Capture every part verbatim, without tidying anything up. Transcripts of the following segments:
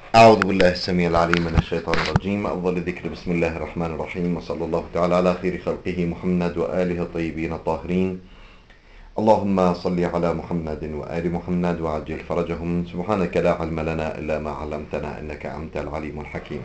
أعوذ بالله السميع العليم من الشيطان الرجيم. أفضل الذكر بسم الله الرحمن الرحيم، وصلى الله تعالى على خير خلقه محمد وآله الطيبين الطاهرين. اللهم صل على محمد وآل محمد وعجل فرجهم. سبحانك لا علم لنا إلا ما علمتنا إنك أنت العليم الحكيم.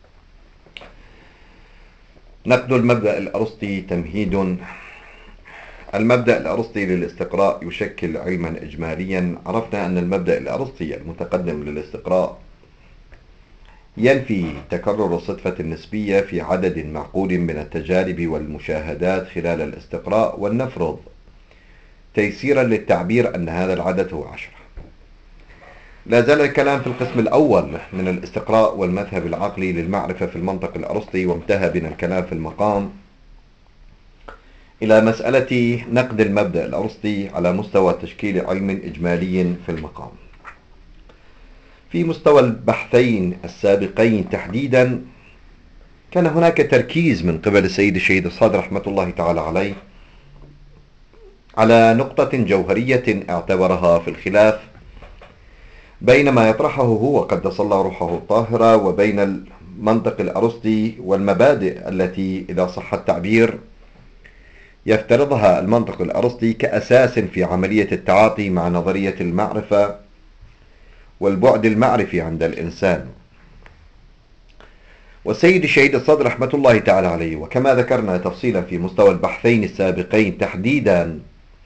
نقد المبدأ الأرسطي تمهيد. المبدأ الأرسطي للاستقراء يشكل علما إجماليا. عرفنا أن المبدأ الأرسطي المتقدم للاستقراء ينفي تكرر الصدفة النسبية في عدد معقول من التجارب والمشاهدات خلال الاستقراء، ولنفرض تيسيرا للتعبير أن هذا العدد هو عشرة. لا زال الكلام في القسم الأول من الاستقراء والمذهب العقلي للمعرفة في المنطق الأرسطي، وانتهى بنا الكلام في المقام إلى مسألة نقد المبدأ الأرسطي على مستوى تشكيل علم إجمالي في المقام. في مستوى البحثين السابقين تحديدا كان هناك تركيز من قبل السيد الشهيد الصدر رحمة الله تعالى عليه على نقطة جوهرية اعتبرها في الخلاف بين ما يطرحه هو قدس الله روحه الطاهرة وبين المنطق الأرسطي والمبادئ التي إذا صح التعبير يفترضها المنطق الأرسطي كأساس في عملية التعاطي مع نظرية المعرفة والبعد المعرفي عند الإنسان. والسيد الشهيد الصدر رحمة الله تعالى عليه، وكما ذكرنا تفصيلا في مستوى البحثين السابقين تحديدا،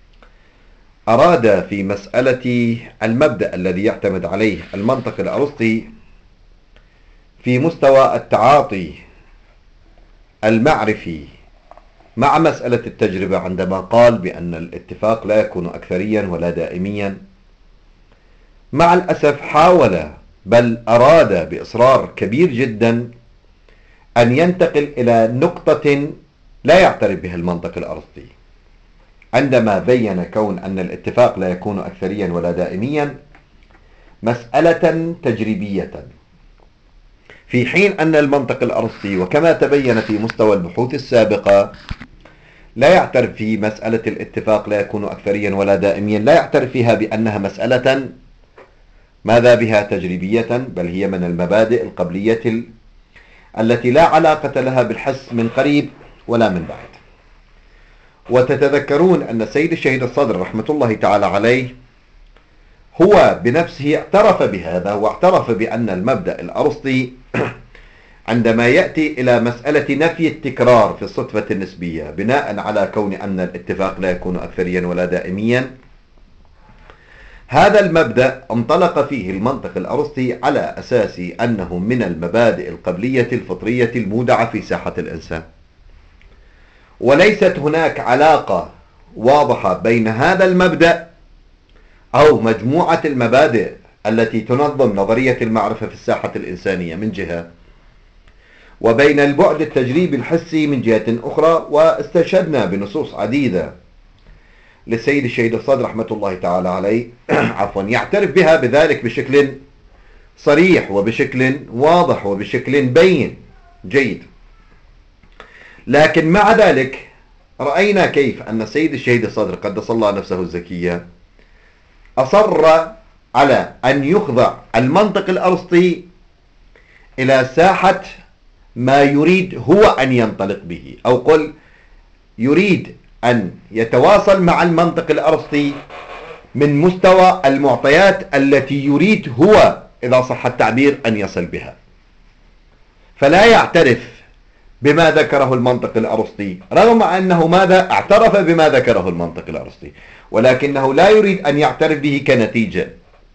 أراد في مسألة المبدأ الذي يعتمد عليه المنطق الأرسطي في مستوى التعاطي المعرفي مع مسألة التجربة، عندما قال بأن الاتفاق لا يكون أكثريا ولا دائميا، مع الأسف حاول بل أراد بإصرار كبير جدا أن ينتقل إلى نقطة لا يعترف بها المنطق الأرسطي، عندما بين كون أن الاتفاق لا يكون أكثريا ولا دائميا مسألة تجريبية، في حين أن المنطق الأرسطي وكما تبين في مستوى البحوث السابقة لا يعترف في مسألة الاتفاق لا يكون أكثريا ولا دائميا، لا يعترف فيها بأنها مسألة ماذا بها تجريبية، بل هي من المبادئ القبلية التي لا علاقة لها بالحس من قريب ولا من بعيد. وتتذكرون أن السيد الشهيد الصدر رحمة الله تعالى عليه هو بنفسه اعترف بهذا، واعترف بأن المبدأ الأرسطي عندما يأتي إلى مسألة نفي التكرار في الصدفة النسبية بناء على كون أن الاتفاق لا يكون أكثريا ولا دائميا، هذا المبدأ انطلق فيه المنطق الأرسطي على أساس أنه من المبادئ القبلية الفطرية المودعة في ساحة الإنسان، وليست هناك علاقة واضحة بين هذا المبدأ أو مجموعة المبادئ التي تنظم نظرية المعرفة في الساحة الإنسانية من جهة، وبين البعد التجريبي الحسي من جهة أخرى. واستشهدنا بنصوص عديدة للسيد الشهيد الصدر رحمة الله تعالى عليه عفوا يعترف بها بذلك بشكل صريح وبشكل واضح وبشكل بين جيد. لكن مع ذلك رأينا كيف أن السيد الشهيد الصدر قدس الله نفسه الزكية أصر على أن يخضع المنطق الأرسطي إلى ساحة ما يريد هو أن ينطلق به، أو قل يريد أن يتواصل مع المنطق الأرسطي من مستوى المعطيات التي يريد هو إذا صح التعبير أن يصل بها، فلا يعترف بما ذكره المنطق الأرسطي، رغم أنه ماذا اعترف بما ذكره المنطق الأرسطي، ولكنه لا يريد أن يعترف به كنتيجة.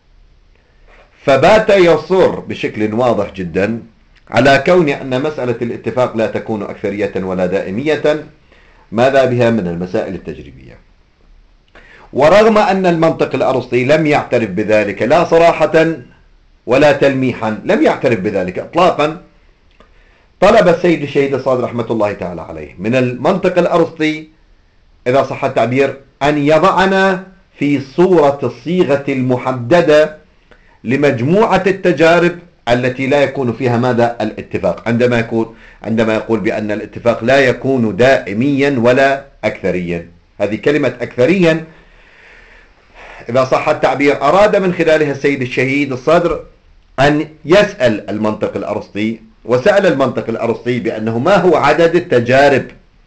فبات يصر بشكل واضح جدا على كون أن مسألة الاتفاق لا تكون أكثرية ولا دائمية ماذا بها من المسائل التجريبية. ورغم أن المنطق الأرسطي لم يعترف بذلك لا صراحة ولا تلميحا، لم يعترف بذلك إطلاقا، طلب السيد الشهيد الصادق رحمة الله تعالى عليه من المنطق الأرسطي إذا صح التعبير أن يضعنا في صورة الصيغة المحددة لمجموعة التجارب التي لا يكون فيها ماذا الاتفاق، عندما يكون عندما يقول بأن الاتفاق لا يكون دائميا ولا أكثريا. هذه كلمة أكثريا إذا صح التعبير أراد من خلالها السيد الشهيد الصدر أن يسأل المنطق الأرسطي، وسأل المنطق الأرسطي بأنه ما هو عدد التجارب،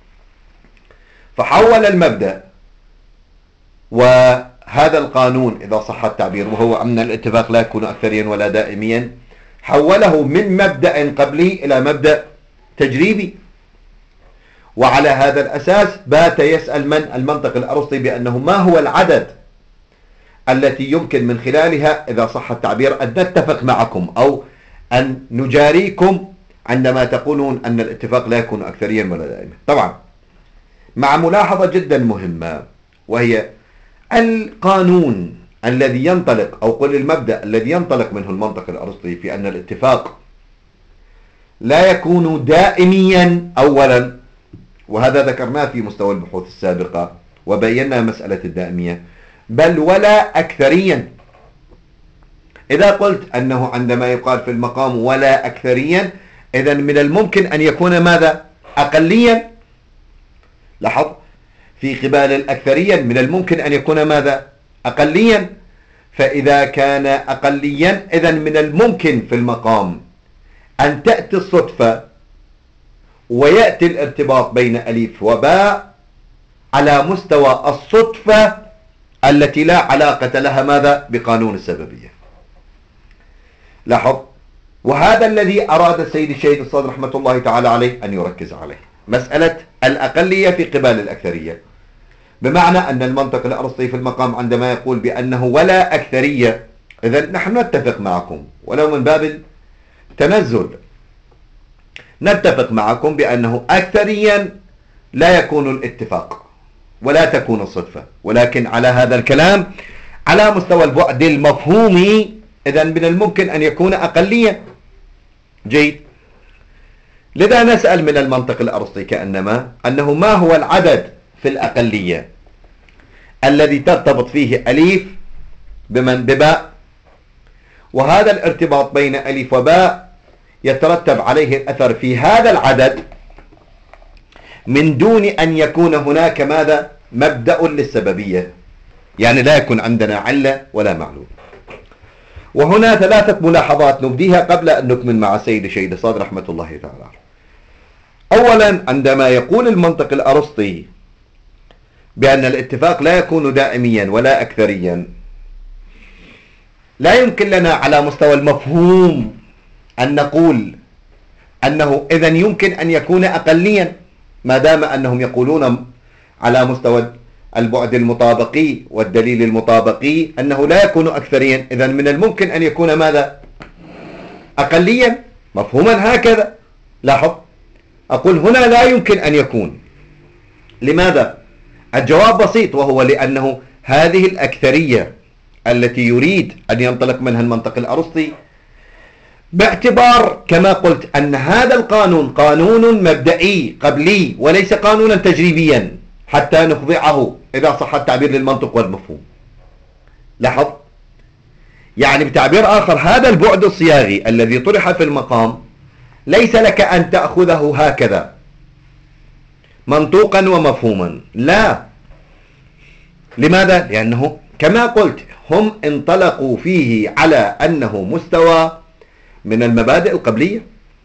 فحول المبدأ وهذا القانون إذا صح التعبير، وهو أن الاتفاق لا يكون أكثريا ولا دائميا، حوله من مبدأ قبلي إلى مبدأ تجريبي. وعلى هذا الأساس بات يسأل من المنطق الأرسطي بأنه ما هو العدد التي يمكن من خلالها إذا صح التعبير أن نتفق معكم أو أن نجاريكم عندما تقولون أن الاتفاق لا يكون أكثريا ولا دائما. طبعا مع ملاحظة جدا مهمة، وهي القانون الذي ينطلق أو قل المبدأ الذي ينطلق منه المنطق الأرسطي في أن الاتفاق لا يكون دائميا أولا، وهذا ذكرناه في مستوى البحوث السابقة وبينا مسألة الدائمية، بل ولا أكثريا. إذا قلت أنه عندما يقال في المقام ولا أكثريا، إذن من الممكن أن يكون ماذا؟ أقليا. لاحظ، في قبال الأكثريا من الممكن أن يكون ماذا؟ أقليا. فإذا كان أقليا إذن من الممكن في المقام أن تأتي الصدفة ويأتي الارتباط بين ألف وباء على مستوى الصدفة التي لا علاقة لها ماذا؟ بقانون السببية. لاحظ، وهذا الذي أراد السيد الشهيد الصادق رحمة الله تعالى عليه أن يركز عليه، مسألة الأقلية في قبال الأكثرية، بمعنى أن المنطق الأرسطي في المقام عندما يقول بأنه ولا أكثرية، إذن نحن نتفق معكم ولو من باب التنزل، نتفق معكم بأنه أكثريا لا يكون الاتفاق ولا تكون الصدفة، ولكن على هذا الكلام على مستوى البعد المفهومي إذن من الممكن أن يكون أقليا. جيد، لذا نسأل من المنطق الأرسطي كأنما أنه ما هو العدد في الأقلية الذي ترتبط فيه أليف بمن بباء، وهذا الارتباط بين أليف وباء يترتب عليه الأثر في هذا العدد من دون أن يكون هناك ماذا؟ مبدأ للسببية، يعني لا يكون عندنا علة ولا معلول. وهنا ثلاثة ملاحظات نبديها قبل أن نكمل مع السيد الشهيد الصادق رحمة الله تعالى. أولا، عندما يقول المنطق الأرسطي بأن الاتفاق لا يكون دائميا ولا أكثريا، لا يمكن لنا على مستوى المفهوم أن نقول أنه إذن يمكن أن يكون أقليا، ما دام أنهم يقولون على مستوى البعد المطابقي والدليل المطابقي أنه لا يكون أكثريا، إذن من الممكن أن يكون ماذا؟ أقليا، مفهوما هكذا. لاحظ، أقول هنا لا يمكن أن يكون. لماذا؟ الجواب بسيط، وهو لأنه هذه الأكثرية التي يريد أن ينطلق منها المنطق الأرسطي، باعتبار كما قلت أن هذا القانون قانون مبدئي قبلي وليس قانونا تجريبيا حتى نخضعه إذا صح التعبير للمنطق والمفهوم. لاحظ، يعني بتعبير آخر هذا البعد الصياغي الذي طرح في المقام ليس لك أن تأخذه هكذا منطوقا ومفهوما، لا. لماذا؟ لأنه كما قلت هم انطلقوا فيه على أنه مستوى من المبادئ القبلية،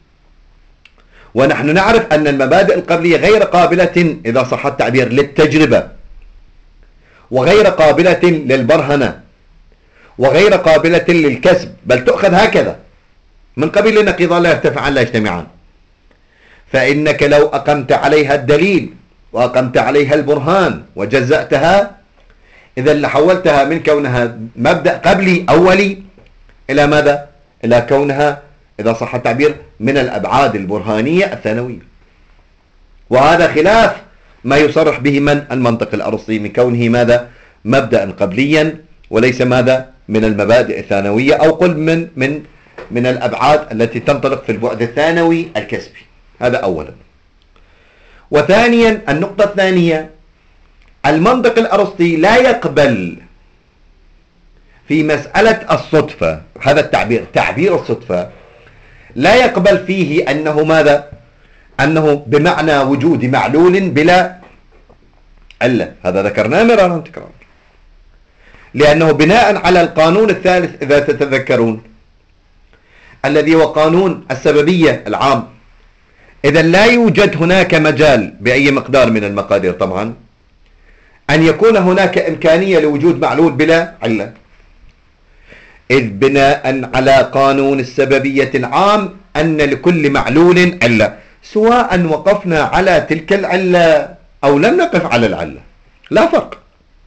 ونحن نعرف أن المبادئ القبلية غير قابلة إذا صح التعبير للتجربة، وغير قابلة للبرهنة، وغير قابلة للكسب، بل تؤخذ هكذا من قبيل النقيضان لا يرتفعان لا يجتمعان. فإنك لو أقمت عليها الدليل وأقمت عليها البرهان وجزأتها، إذا لحولتها من كونها مبدأ قبلي أولي إلى ماذا؟ إلى كونها إذا صح التعبير من الأبعاد البرهانية الثانوية. وهذا خلاف ما يصرح به من المنطق الأرسطي من كونه ماذا؟ مبدأ قبليا وليس ماذا؟ من المبادئ الثانوية، أو قل من من من الأبعاد التي تنطلق في البعد الثانوي الكسبي. هذا أولا. وثانيا، النقطة الثانية، المنطق الأرسطي لا يقبل في مسألة الصدفة، هذا التعبير تعبير الصدفة لا يقبل فيه أنه ماذا؟ أنه بمعنى وجود معلول بلا علة. هذا ذكرناه مرارا تكرارا، لأنه بناء على القانون الثالث إذا تتذكرون الذي هو قانون السببية العام. إذا لا يوجد هناك مجال بأي مقدار من المقادير طبعا أن يكون هناك إمكانية لوجود معلول بلا علة، إذ بناء على قانون السببية العام أن لكل معلول علة، سواء وقفنا على تلك العلة أو لم نقف على العلة لا فرق.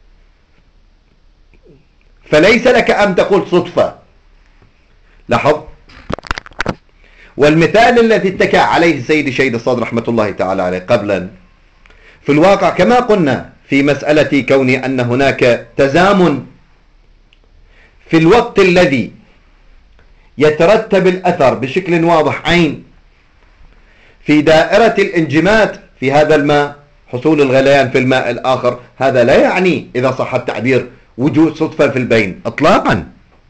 فليس لك أن تقول صدفة. لاحظ، والمثال الذي اتكى عليه السيد الشهيد الصادر رحمة الله تعالى عليه قبلا في الواقع كما قلنا في مسألة كون أن هناك تزامن في الوقت الذي يترتب الأثر بشكل واضح عين في دائرة الانجماد في هذا الماء، حصول الغليان في الماء الآخر، هذا لا يعني إذا صح التعبير وجود صدفة في البين إطلاقا.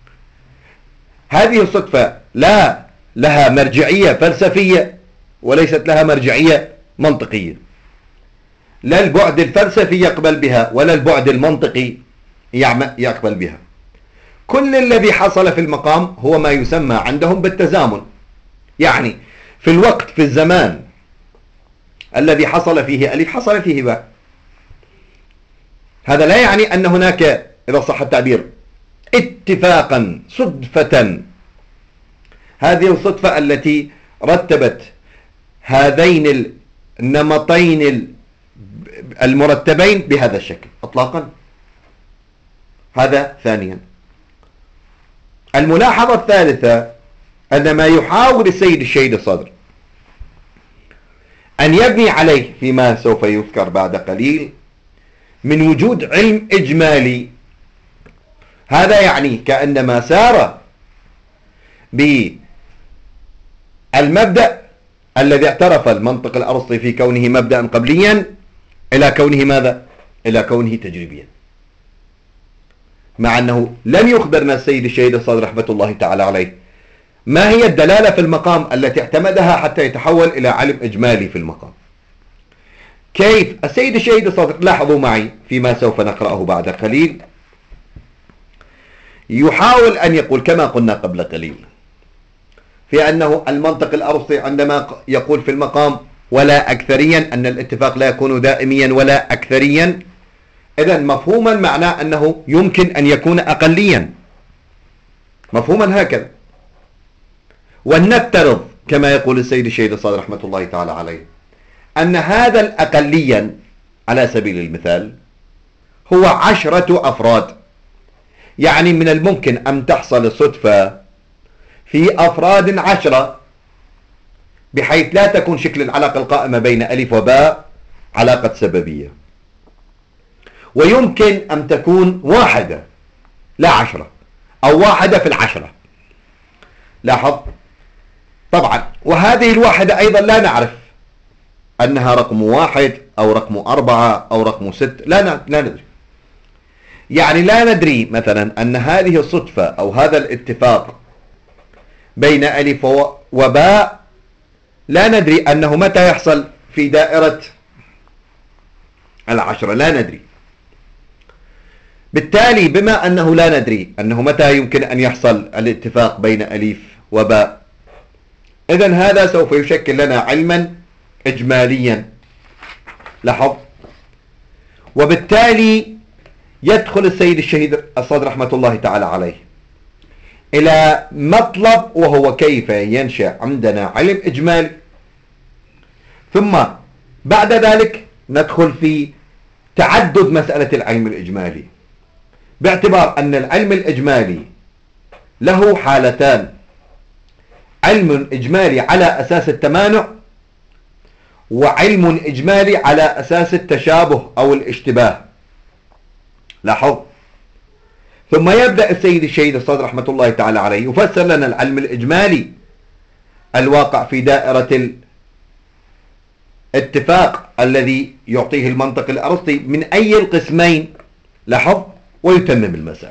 هذه الصدفة لا لها مرجعية فلسفية وليست لها مرجعية منطقية، لا البعد الفلسفي يقبل بها ولا البعد المنطقي يقبل بها. كل الذي حصل في المقام هو ما يسمى عندهم بالتزامن، يعني في الوقت في الزمان الذي حصل فيه ألف حصل فيه باء. هذا لا يعني أن هناك إذا صح التعبير اتفاقا صدفة، هذه الصدفة التي رتبت هذين النمطين المرتبين بهذا الشكل إطلاقا. هذا ثانيا. الملاحظة الثالثة أن ما يحاول السيد الشهيد الصدر أن يبني عليه فيما سوف يذكر بعد قليل من وجود علم إجمالي، هذا يعني كأنما سار بالمبدأ الذي اعترف المنطق الأرسطي في كونه مبدأ قبليا إلى كونه ماذا؟ إلى كونه تجريبيا، مع أنه لم يخبرنا السيد الشهيد الصادر رحمة الله تعالى عليه ما هي الدلالة في المقام التي اعتمدها حتى يتحول إلى علم إجمالي في المقام. كيف السيد الشهيد الصادر؟ لاحظوا معي فيما سوف نقرأه بعد قليل، يحاول أن يقول كما قلنا قبل قليل في أنه المنطق الأرسطي عندما يقول في المقام ولا أكثريا أن الاتفاق لا يكون دائميا ولا أكثريا، إذن مفهوما معناه أنه يمكن أن يكون أقليا، مفهوما هكذا. ولنفترض كما يقول السيد الشهيد الصادر رحمة الله تعالى عليه أن هذا الأقليا على سبيل المثال هو عشرة أفراد، يعني من الممكن أن تحصل الصدفة في أفراد عشرة بحيث لا تكون شكل العلاقة القائمة بين ألف وباء علاقة سببية، ويمكن أن تكون واحدة لا عشرة أو واحدة في العشرة. لاحظ طبعا، وهذه الواحدة أيضا لا نعرف أنها رقم واحد أو رقم أربعة أو رقم ست، لا لا ندري. يعني لا ندري مثلا أن هذه الصدفة أو هذا الاتفاق بين ألف وباء لا ندري أنه متى يحصل في دائرة العشرة، لا ندري. بالتالي بما أنه لا ندري أنه متى يمكن أن يحصل الاتفاق بين ألف وباء، إذن هذا سوف يشكل لنا علما إجماليا. لاحظ، وبالتالي يدخل السيد الشهيد الصادر رحمة الله تعالى عليه إلى مطلب وهو كيف ينشأ عندنا علم إجمالي، ثم بعد ذلك ندخل في تعدد مسألة العلم الإجمالي، باعتبار أن العلم الإجمالي له حالتان: علم إجمالي على أساس التمانع، وعلم إجمالي على أساس التشابه أو الاشتباه. لاحظ، ثم يبدأ السيد الشهيد الصادر رحمة الله تعالى عليه يفسر لنا العلم الإجمالي الواقع في دائرة الاتفاق الذي يعطيه المنطق الأرسطي من أي القسمين. لاحظ، ويتمم المسألة،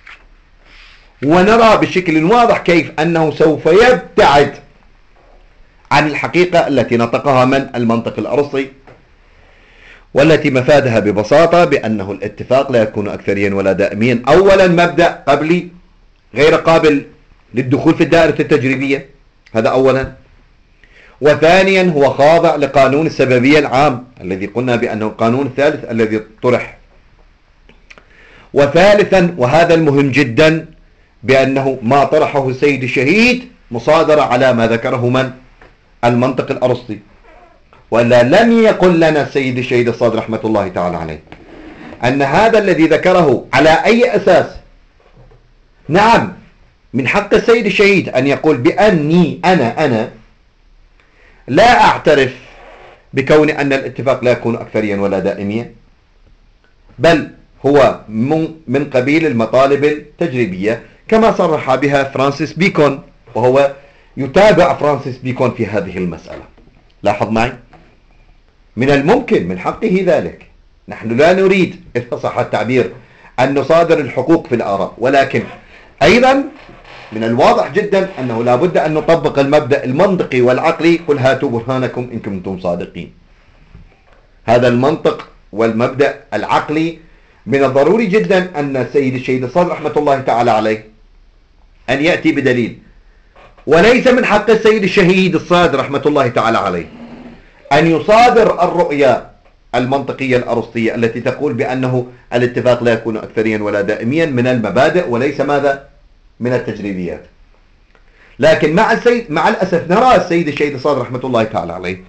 ونرى بشكل واضح كيف أنه سوف يبتعد عن الحقيقة التي نطقها من المنطق الأرسطي، والتي مفادها ببساطة بأنه الاتفاق لا يكون أكثريا ولا دائميا. أولا مبدأ قبلي غير قابل للدخول في الدائرة التجريبية، هذا أولا. وثانيا هو خاضع لقانون السببية العام الذي قلنا بأنه القانون الثالث الذي طرح. وثالثا وهذا المهم جدا، بأنه ما طرحه السيد الشهيد مصادرة على ما ذكره من المنطق الأرسطي، ولا لم يقل لنا السيد الشهيد الصادق رحمة الله تعالى عليه أن هذا الذي ذكره على أي أساس. نعم، من حق السيد الشهيد أن يقول بأني أنا أنا لا أعترف بكون أن الاتفاق لا يكون أكثريا ولا دائميا، بل هو من قبيل المطالب التجريبية كما صرح بها فرانسيس بيكون، وهو يتابع فرانسيس بيكون في هذه المسألة. لاحظ معي، من الممكن من حقه ذلك. نحن لا نريد إذا صح التعبير أن نصادر الحقوق في الآراء، ولكن أيضا من الواضح جدا أنه لا بد أن نطبق المبدأ المنطقي والعقلي، قل هاتوا برهانكم إن كنتم صادقين. هذا المنطق والمبدأ العقلي من الضروري جدا أن السيد الشهيد الصادق رحمة الله تعالى عليه أن يأتي بدليل، وليس من حق السيد الشهيد الصادق رحمة الله تعالى عليه أن يصادر الرؤية المنطقية الأرسطية التي تقول بأنه الاتفاق لا يكون أكثريا ولا دائميا من المبادئ وليس ماذا من التجريبيات. لكن مع السيد مع الأسف نرى السيد الشهيد الصادق رحمة الله تعالى عليه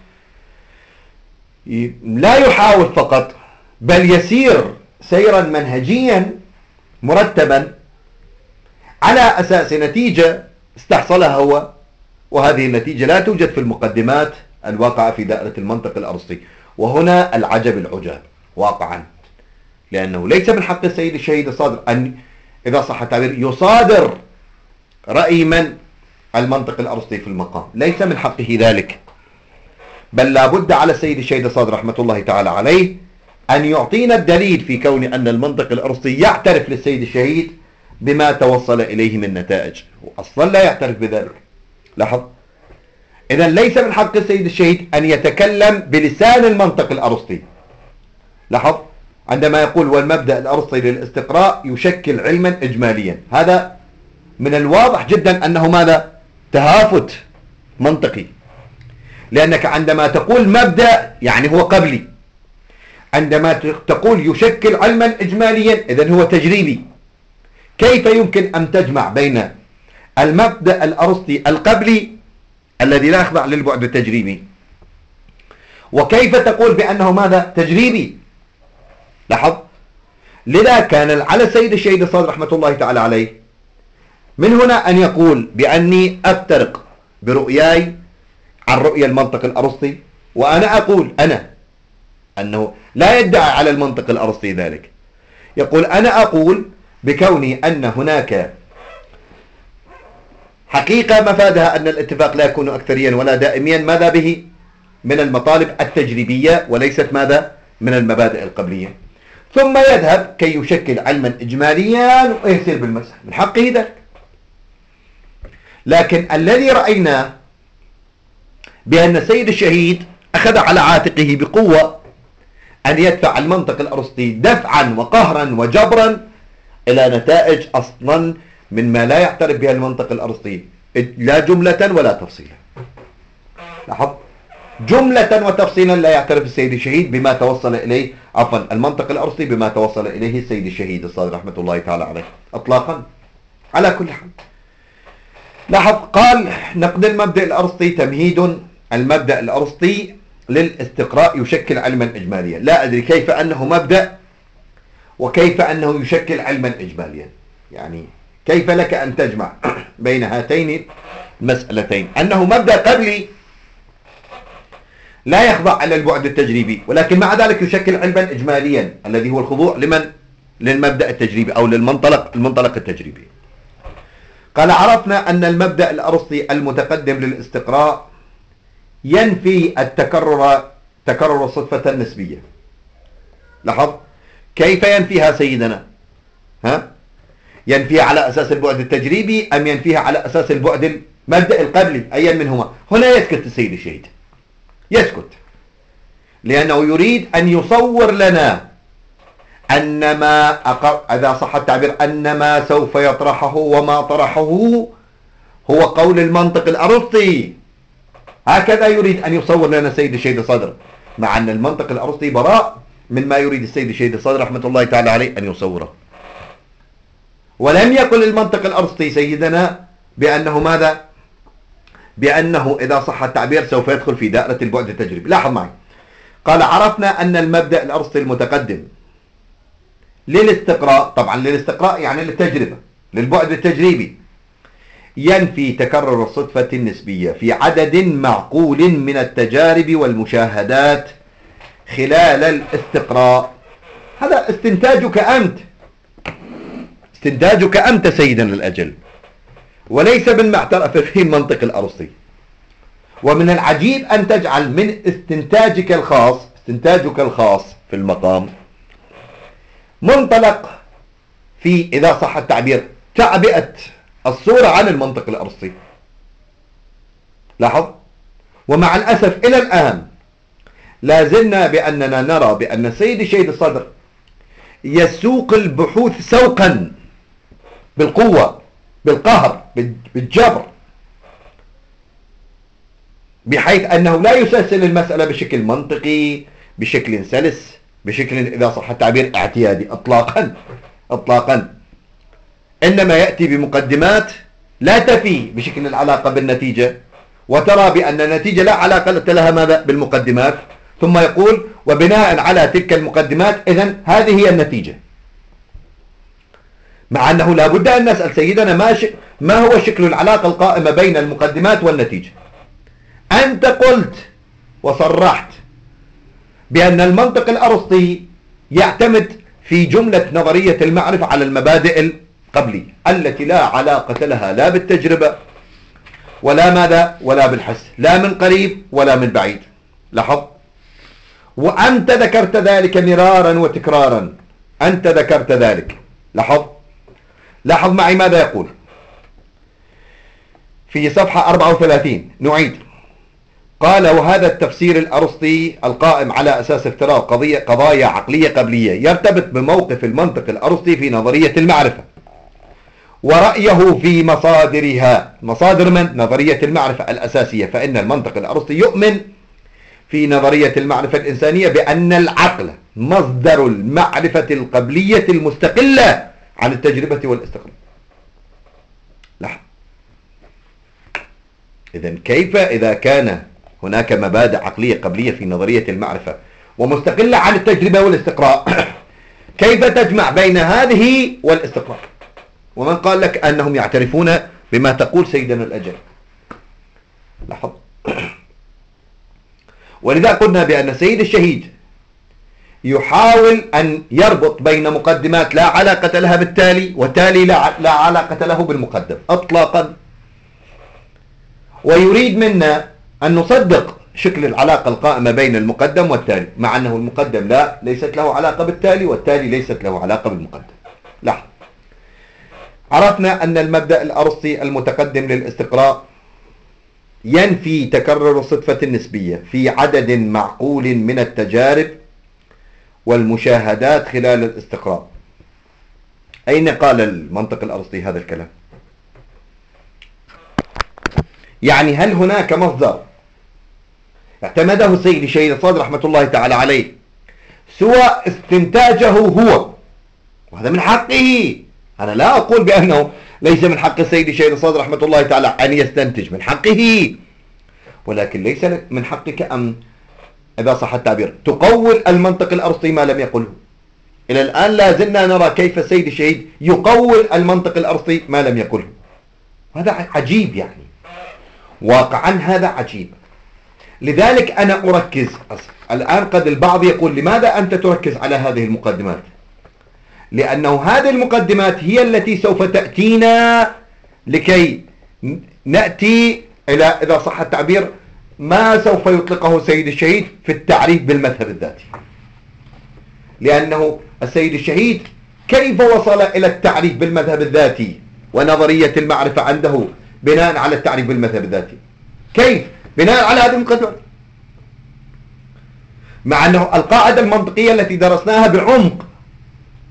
لا يحاول فقط، بل يسير سيرا منهجيا مرتبا على أساس نتيجة استحصلها هو، وهذه النتيجة لا توجد في المقدمات الواقعة في دائرة المنطق الأرسطي. وهنا العجب العجاب واقعا، لأنه ليس من حق السيد الشهيد الصادق أن إذا صح التعبير يصادر رأي من المنطق الأرسطي في المقام، ليس من حقه ذلك، بل لا بد على السيد الشهيد الصادق رحمة الله تعالى عليه أن يعطينا الدليل في كون أن المنطق الأرسطي يعترف للسيد الشهيد بما توصل إليه من نتائج، وأصلا لا يعترف بذلك. لاحظ، إذا ليس من حق السيد الشهيد أن يتكلم بلسان المنطق الأرسطي. لاحظ، عندما يقول والمبدأ الأرسطي للاستقراء يشكل علما إجماليا، هذا من الواضح جدا أنه ماذا؟ تهافت منطقي، لأنك عندما تقول مبدأ يعني هو قبلي، عندما تقول يشكل علما إجماليا إذن هو تجريبي. كيف يمكن أن تجمع بين المبدأ الأرسطي القبلي الذي لا يخضع للبعد التجريبي، وكيف تقول بأنه ماذا؟ تجريبي. لاحظ، لذا كان على السيد الشهيد الصادق رحمة الله تعالى عليه من هنا أن يقول بأني أفترق برؤياي عن رؤية المنطق الأرسطي، وأنا أقول أنا أنه لا يدعي على المنطق الأرسطي ذلك، يقول أنا أقول بكوني أن هناك حقيقة مفادها أن الاتفاق لا يكون أكثريا ولا دائميا، ماذا به؟ من المطالب التجريبية وليست ماذا؟ من المبادئ القبلية. ثم يذهب كي يشكل علما إجماليا ويسير بالمسح، من حقه ذلك. لكن الذي رأيناه بأن السيد الشهيد أخذ على عاتقه بقوة أن يدفع المنطق الأرسطي دفعا وقهرا وجبرا إلى نتائج أصلا من ما لا يعترف بها المنطق الأرسطي، لا جملة ولا تفصيلا. لاحظ، جملة وتفصيلا لا يعترف السيد الشهيد بما توصل إليه، عفوا المنطق الأرسطي بما توصل إليه السيد الشهيد الصادق رحمة الله تعالى عليه إطلاقا. على كل حال، لاحظ، قال نقد المبدأ الأرسطي تمهيد المبدأ الأرسطي للاستقراء يشكل علما إجماليا. لا أدري كيف أنه مبدأ وكيف أنه يشكل علما إجماليا، يعني كيف لك أن تجمع بين هاتين المسألتين؟ أنه مبدأ قبلي لا يخضع على البعد التجريبي، ولكن مع ذلك يشكل علما إجماليا الذي هو الخضوع لمن؟ للمبدأ التجريبي أو للمنطلق المنطلق التجريبي. قال عرفنا أن المبدأ الأرسطي المتقدم للاستقراء ينفي التكرر تكرر الصدفة النسبية. لاحظ، كيف ينفيها سيدنا؟ ها؟ ينفيها على أساس البعد التجريبي أم ينفيها على أساس البعد المبدأ القبلي؟ أيا منهما. هنا يسكت السيد الشهيد، يسكت، لأنه يريد أن يصور لنا أن ما أقر... إذا صح التعبير أن ما سوف يطرحه وما طرحه هو قول المنطق الأرسطي. هكذا يريد أن يصور لنا سيد الشهيد الصدر، مع أن المنطق الأرسطي براء من ما يريد السيد الشهيد الصدر رحمة الله تعالى عليه أن يصوره. ولم يقل المنطق الأرسطي سيدنا بأنه ماذا؟ بأنه إذا صح التعبير سوف يدخل في دائرة البعد التجريبي. لاحظ معي، قال عرفنا أن المبدأ الأرسطي المتقدم للاستقراء، طبعا للاستقراء يعني للتجربة، للبعد التجريبي، ينفي تكرر الصدفة النسبية في عدد معقول من التجارب والمشاهدات خلال الاستقراء. هذا استنتاجك أنت، استنتاجك أنت سيدنا الأجل، وليس من معترف فيه المنطق الأرسطي. ومن العجيب أن تجعل من استنتاجك الخاص، استنتاجك الخاص في المقام، منطلق في إذا صح التعبير تعبئة الصورة عن المنطق الأرسطي. لاحظ، ومع الأسف إلى الآن لا زلنا بأننا نرى بأن سيد الشهيد الصدر يسوق البحوث سوقا بالقوة، بالقهر، بالجبر، بحيث أنه لا يسلسل المسألة بشكل منطقي، بشكل سلس، بشكل إذا صح التعبير اعتيادي إطلاقا إطلاقا إنما يأتي بمقدمات لا تفي بشكل العلاقة بالنتيجة، وترى بأن النتيجة لا علاقة لها ماذا بالمقدمات، ثم يقول وبناء على تلك المقدمات إذن هذه هي النتيجة. مع أنه لا بد أن نسأل سيدنا ما, ش... ما هو شكل العلاقة القائمة بين المقدمات والنتيجة. أنت قلت وصرحت بأن المنطق الأرسطي يعتمد في جملة نظرية المعرفة على المبادئ القبلية التي لا علاقة لها لا بالتجربة ولا ماذا ولا بالحس، لا من قريب ولا من بعيد. لاحظ، وأنت ذكرت ذلك مرارا وتكرارا، أنت ذكرت ذلك. لاحظ لاحظ معي ماذا يقول في صفحة أربعة وثلاثين، نعيد، قال وهذا التفسير الأرسطي القائم على أساس افتراض قضية قضايا عقلية قبلية يرتبط بموقف المنطق الأرسطي في نظرية المعرفة ورأيه في مصادرها. مصادر من؟ نظرية المعرفة الأساسية. فإن المنطق الأرسطي يؤمن في نظرية المعرفة الإنسانية بأن العقل مصدر المعرفة القبلية المستقلة عن التجربة والاستقلال. لاحظ، إذن كيف إذا كان هناك مبادئ عقلية قبلية في نظرية المعرفة ومستقلة عن التجربة والاستقراء، كيف تجمع بين هذه والاستقراء؟ ومن قال لك أنهم يعترفون بما تقول سيدنا الأجل؟ لاحظ، ولذا قلنا بأن سيد الشهيد يحاول أن يربط بين مقدمات لا علاقة لها بالتالي وتالي لا, لا علاقة له بالمقدم اطلاقا، ويريد منا أن نصدق شكل العلاقة القائمة بين المقدم والتالي، مع أنه المقدم لا ليست له علاقة بالتالي والتالي ليست له علاقة بالمقدم. لاحظ، عرفنا أن المبدأ الأرسطي المتقدم للاستقراء ينفي تكرر الصدفة النسبية في عدد معقول من التجارب والمشاهدات خلال الاستقراء. أين قال المنطق الأرسطي هذا الكلام؟ يعني هل هناك مصدر اعتمده سيد الشهيد الصدر رحمة الله تعالى عليه سوى استنتاجه هو؟ وهذا من حقه. أنا لا أقول بأنه ليس من حق السيد الشهيد الصدر رحمة الله تعالى أن يستنتج، من حقه، ولكن ليس من حقك أن إذا صح التعبير تقول المنطق الأرسطي ما لم يقله. إلى الآن لا زلنا نرى كيف السيد الشهيد يقول المنطق الأرسطي ما لم يقله. هذا عجيب، يعني واقعا هذا عجيب. لذلك أنا أركز الآن. قد البعض يقول لماذا أنت تركز على هذه المقدمات؟ لأنه هذه المقدمات هي التي سوف تأتينا لكي نأتي إلى إذا صح التعبير ما سوف يطلقه سيد الشهيد في التعريف بالمذهب الذاتي. لأنه السيد الشهيد كيف وصل إلى التعريف بالمذهب الذاتي ونظرية المعرفة عنده بناء على التعريف بالمذهب الذاتي؟ كيف؟ بناء على هذه المقدمات، مع أنه القاعدة المنطقية التي درسناها بعمق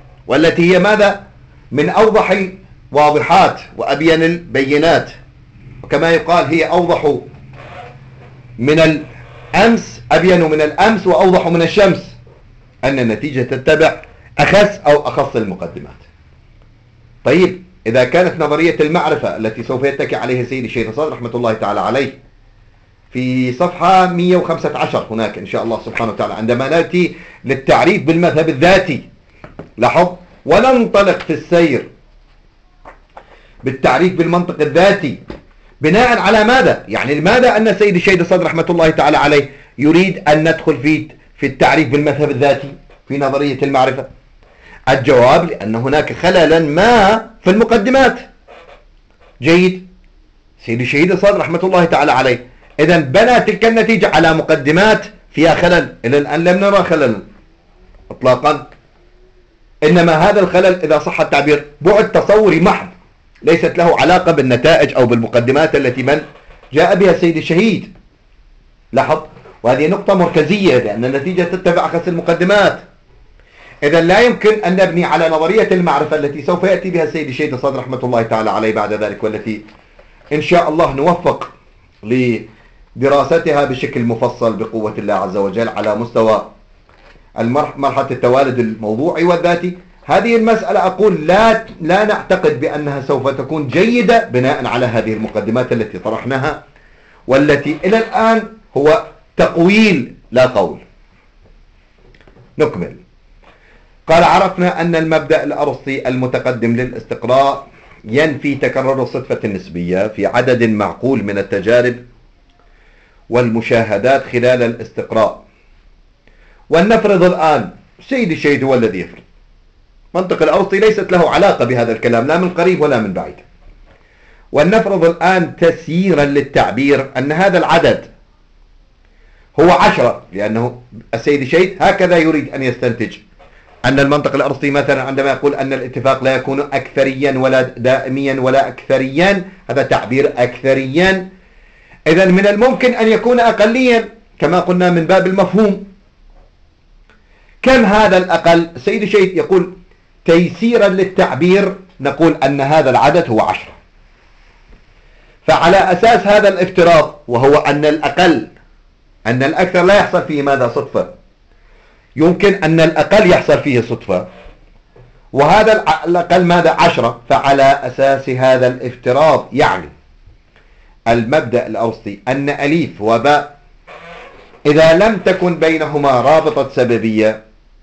والتي هي ماذا؟ من أوضح الواضحات وأبين البينات كما يقال هي أوضح من الأمس، أبين من الأمس وأوضح من الشمس، أن النتيجة تتبع أخس أو أخص المقدمات. طيب إذا كانت نظرية المعرفة التي سوف يتكي عليها سيدي الشيخ صادق رحمة الله تعالى عليه في صفحة مئة وخمسة عشر هناك إن شاء الله سبحانه وتعالى، عندما نأتي للتعريف بالمذهب الذاتي، لاحظ، وننطلق في السير بالتعريف بالمنطق الذاتي بناء على ماذا؟ يعني لماذا أن سيد الشيخ صادق رحمة الله تعالى عليه يريد أن ندخل في في التعريف بالمذهب الذاتي في نظرية المعرفة؟ الجواب لأن هناك خللا ما في المقدمات. جيد، سيد الشهيد صادق رحمة الله تعالى عليه إذن بنى تلك النتيجة على مقدمات فيها خلل. إلى الآن لم نرى خللا إطلاقا، إنما هذا الخلل إذا صح التعبير بعد تصوري محض، ليست له علاقة بالنتائج أو بالمقدمات التي من جاء بها سيد الشهيد. لاحظ، وهذه نقطة مركزية لأن النتيجة تتبع أخص المقدمات. إذا لا يمكن أن نبني على نظرية المعرفة التي سوف يأتي بها السيد الشهيد صادق رحمة الله تعالى عليه بعد ذلك، والتي إن شاء الله نوفق لدراستها بشكل مفصل بقوة الله عز وجل على مستوى مرحلة التوالد الموضوعي والذاتي. هذه المسألة أقول لا لا نعتقد بأنها سوف تكون جيدة بناء على هذه المقدمات التي طرحناها، والتي إلى الآن هو تقويل لا قول. نكمل. قال: عرفنا أن المبدأ الأرسطي المتقدم للاستقراء ينفي تكرر الصدفة النسبية في عدد معقول من التجارب والمشاهدات خلال الاستقراء. ولنفرض الآن، سيد الشهيد هو الذي يفرض، منطق الأرسطي ليست له علاقة بهذا الكلام لا من قريب ولا من بعيد. ولنفرض الآن تسييرا للتعبير أن هذا العدد هو عشرة، لأنه السيد الشهيد هكذا يريد أن يستنتج أن المنطق الأرسطي مثلا عندما يقول أن الاتفاق لا يكون أكثريا ولا دائميا ولا أكثريا، هذا تعبير أكثريا، إذا من الممكن أن يكون أقليا كما قلنا من باب المفهوم. كم هذا الأقل؟ السيد الشهيد يقول تيسيرا للتعبير نقول أن هذا العدد هو عشرة. فعلى أساس هذا الافتراض، وهو أن الأقل أن الأكثر لا يحصل فيه ماذا؟ صدفة. يمكن أن الأقل يحصل فيه صدفة، وهذا الأقل ماذا؟ عشرة. فعلى أساس هذا الافتراض يعني المبدأ الأرسطي أن أليف وباء إذا لم تكن بينهما رابطة سببية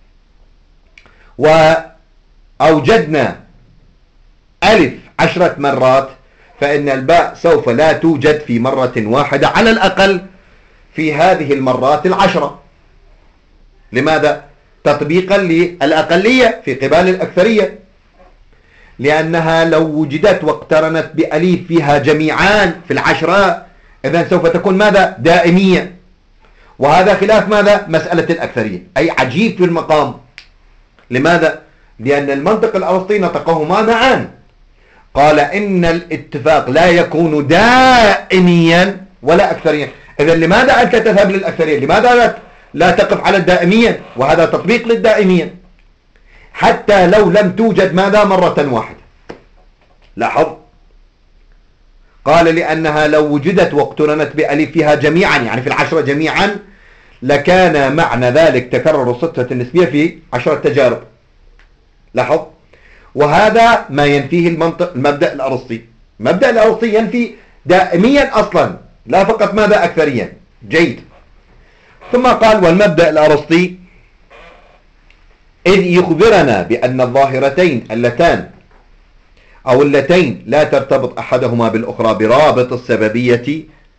وأوجدنا ألف عشرة مرات، فإن الباء سوف لا توجد في مرة واحدة على الأقل في هذه المرات العشرة. لماذا؟ تطبيقا للأقلية في قبال الأكثرية، لأنها لو وجدت واقترنت بأليف فيها جميعان في العشرة إذن سوف تكون ماذا؟ دائمية، وهذا خلاف ماذا؟ مسألة الأكثرية، أي عجيب في المقام. لماذا؟ لأن المنطق الأرسطي نطقهما معا، قال إن الاتفاق لا يكون دائميا ولا أكثريا. إذن لماذا أنت تذهب للأكثرية؟ لماذا لا لا تقف على الدائمية؟ وهذا تطبيق للدائمية حتى لو لم توجد ماذا؟ مرة واحدة. لاحظ، قال لأنها لو وجدت واقترنت بألف فيها جميعا يعني في العشرة جميعا لكان معنى ذلك تكرر الصدفة النسبية في عشرة تجارب. لاحظ، وهذا ما ينفيه المنطق المبدأ الأرسطي. المبدأ الأرسطي ينفي دائميا أصلا لا فقط ماذا؟ أكثريا. جيد. ثم قال: والمبدأ الأرسطي إذ يخبرنا بأن الظاهرتين اللتان أو اللتين لا ترتبط أحدهما بالأخرى برابط السببية.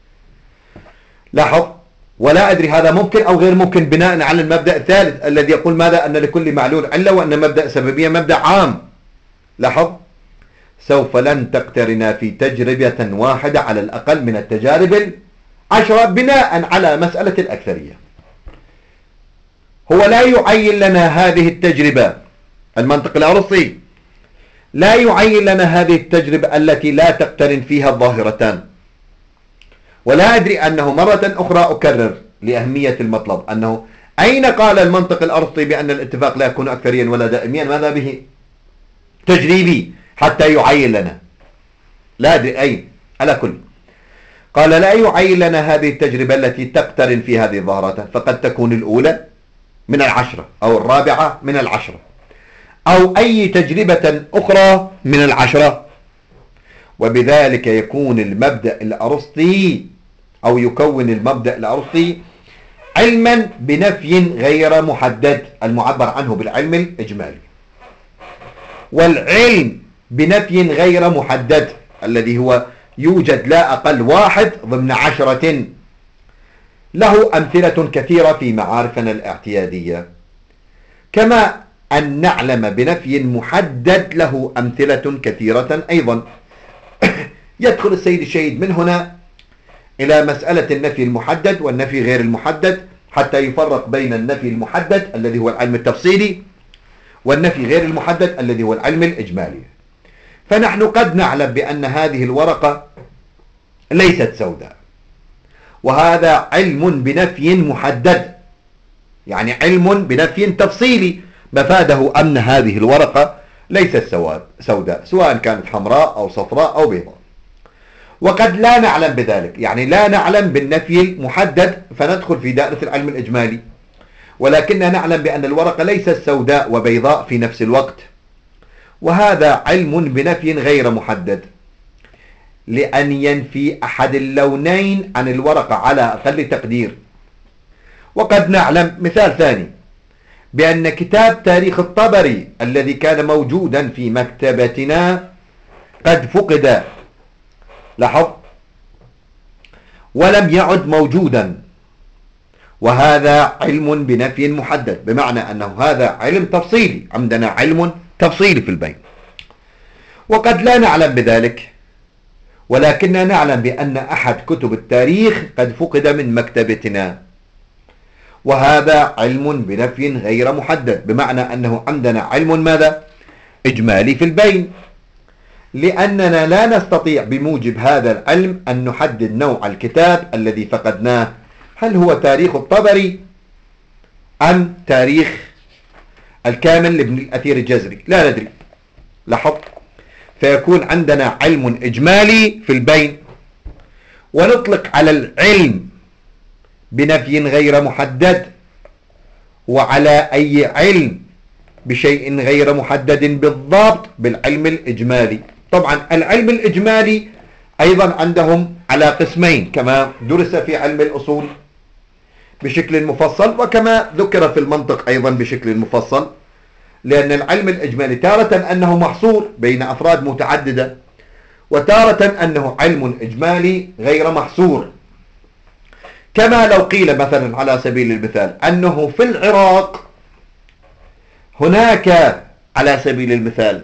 لاحظ، ولا أدري هذا ممكن أو غير ممكن بناء على المبدأ الثالث الذي يقول ماذا؟ أن لكل معلول علة، وأن مبدأ سببية مبدأ عام. لاحظ، سوف لن تقترنا في تجربة واحدة على الأقل من التجارب العشرة بناء على مسألة الأكثرية. هو لا يعين لنا هذه التجربة، المنطق الأرسطي لا يعين لنا هذه التجربة التي لا تقترن فيها الظاهرتان. ولا أدري أنه مرة أخرى أكرر لأهمية المطلب أنه أين قال المنطق الأرسطي بأن الاتفاق لا يكون أكثريا ولا دائميا؟ ماذا به؟ تجريبي حتى يعين لنا، لا أدري أين. على كل قال لا يعين لنا هذه التجربة التي تقترن في هذه الظاهرة، فقد تكون الأولى من العشرة أو الرابعة من العشرة أو أي تجربة أخرى من العشرة، وبذلك يكون المبدأ الأرسطي أو يكون المبدأ الأرسطي علما بنفي غير محدد المعبر عنه بالعلم الإجمالي، والعلم بنفي غير محدد الذي هو يوجد لا أقل واحد ضمن عشرة له أمثلة كثيرة في معارفنا الاعتيادية، كما أن نعلم بنفي محدد له أمثلة كثيرة أيضا. يدخل السيد الشهيد من هنا إلى مسألة النفي المحدد والنفي غير المحدد حتى يفرق بين النفي المحدد الذي هو العلم التفصيلي والنفي غير المحدد الذي هو العلم الإجمالي. فنحن قد نعلم بأن هذه الورقة ليست سوداء، وهذا علم بنفي محدد، يعني علم بنفي تفصيلي مفاده أن هذه الورقة ليست سوداء سواء كانت حمراء أو صفراء أو بيضاء. وقد لا نعلم بذلك، يعني لا نعلم بالنفي المحدد فندخل في دائرة العلم الإجمالي، ولكننا نعلم بأن الورقة ليست سوداء وبيضاء في نفس الوقت، وهذا علم بنفي غير محدد لأن ينفي أحد اللونين عن الورقة على أقل تقدير. وقد نعلم مثال ثاني بأن كتاب تاريخ الطبري الذي كان موجودا في مكتبتنا قد فقد، لاحظ، ولم يعد موجودا، وهذا علم بنفي محدد، بمعنى أنه هذا علم تفصيلي، عندنا علم تفصيلي في البين. وقد لا نعلم بذلك، ولكننا نعلم بأن أحد كتب التاريخ قد فقد من مكتبتنا، وهذا علم بنفي غير محدد، بمعنى أنه عندنا علم ماذا؟ إجمالي في البين، لأننا لا نستطيع بموجب هذا العلم أن نحدد نوع الكتاب الذي فقدناه، هل هو تاريخ الطبري أم تاريخ الكامل لابن الأثير الجزري، لا ندري، لاحظ. فيكون عندنا علم إجمالي في البين، ونطلق على العلم بنفي غير محدد وعلى أي علم بشيء غير محدد بالضبط بالعلم الإجمالي. طبعا العلم الإجمالي أيضا عندهم على قسمين كما درس في علم الأصول بشكل مفصل، وكما ذكر في المنطق أيضا بشكل مفصل، لأن العلم الإجمالي تارة أنه محصور بين أفراد متعددة، وتارة أنه علم إجمالي غير محصور. كما لو قيل مثلا على سبيل المثال أنه في العراق هناك على سبيل المثال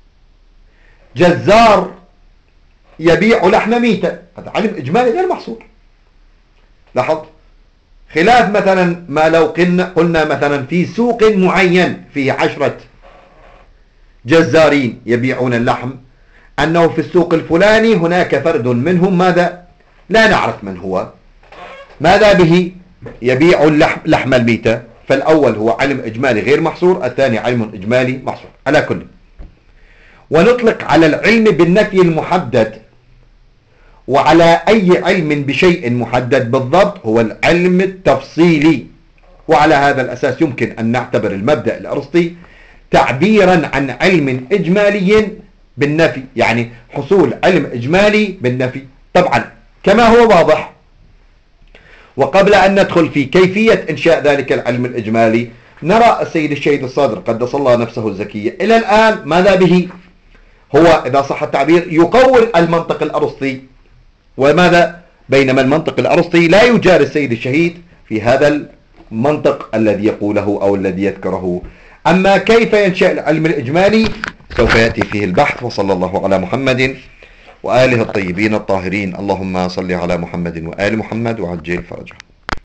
جزار يبيع لحم ميتة، هذا علم إجمالي غير محصور، لاحظ. خلاف مثلا ما لو قلنا, قلنا مثلا في سوق معين فيه عشرة جزارين يبيعون اللحم، أنه في السوق الفلاني هناك فرد منهم ماذا؟ لا نعرف من هو، ماذا به؟ يبيع اللحم لحم الميتة. فالأول هو علم إجمالي غير محصور، الثاني علم إجمالي محصور على كل. ونطلق على العلم بالنفي المحدد وعلى أي علم بشيء محدد بالضبط هو العلم التفصيلي. وعلى هذا الأساس يمكن أن نعتبر المبدأ الأرسطي تعبيرا عن علم إجمالي بالنفي، يعني حصول علم إجمالي بالنفي. طبعا كما هو واضح، وقبل أن ندخل في كيفية إنشاء ذلك العلم الإجمالي، نرى السيد الشهيد الصادر قدس الله نفسه الزكية إلى الآن ماذا به؟ هو إذا صح التعبير يقول المنطق الأرسطي، وماذا؟ بينما المنطق الأرسطي لا يجاري السيد الشهيد في هذا المنطق الذي يقوله أو الذي يذكره. أما كيف ينشأ العلم الإجمالي سوف يأتي فيه البحث. وصلى الله على محمد وآله الطيبين الطاهرين. اللهم صل على محمد وآل محمد وعجل فرجه.